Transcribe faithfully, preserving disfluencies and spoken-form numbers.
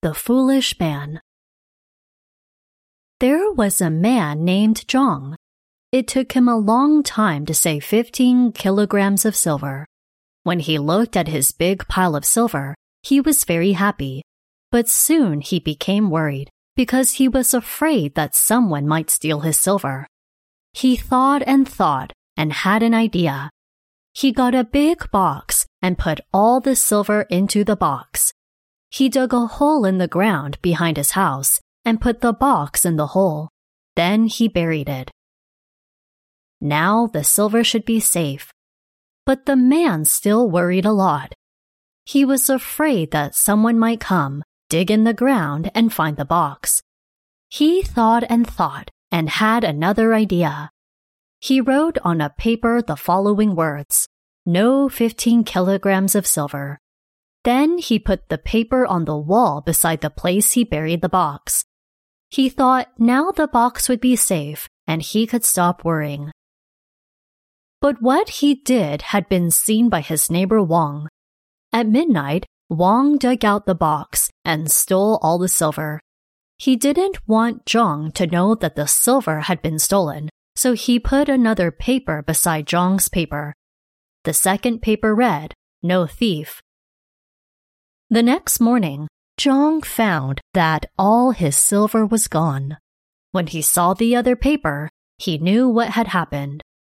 The Foolish Man. There was a man named Zhang. It took him a long time to save fifteen kilograms of silver. When he looked at his big pile of silver, he was very happy. But soon he became worried because he was afraid that someone might steal his silver. He thought and thought and had an idea. He got a big box and put all the silver into the box. He dug a hole in the ground behind his house and put the box in the hole. Then he buried it. Now the silver should be safe. But the man still worried a lot. He was afraid that someone might come, dig in the ground, and find the box. He thought and thought and had another idea. He wrote on a paper the following words: "No fifteen kilograms of silver." Then he put the paper on the wall beside the place he buried the box. He thought now the box would be safe and he could stop worrying. But what he did had been seen by his neighbor Wang. At midnight, Wang dug out the box and stole all the silver. He didn't want Zhang to know that the silver had been stolen, so he put another paper beside Zhang's paper. The second paper read, "No thief." The next morning, Zhang found that all his silver was gone. When he saw the other paper, he knew what had happened.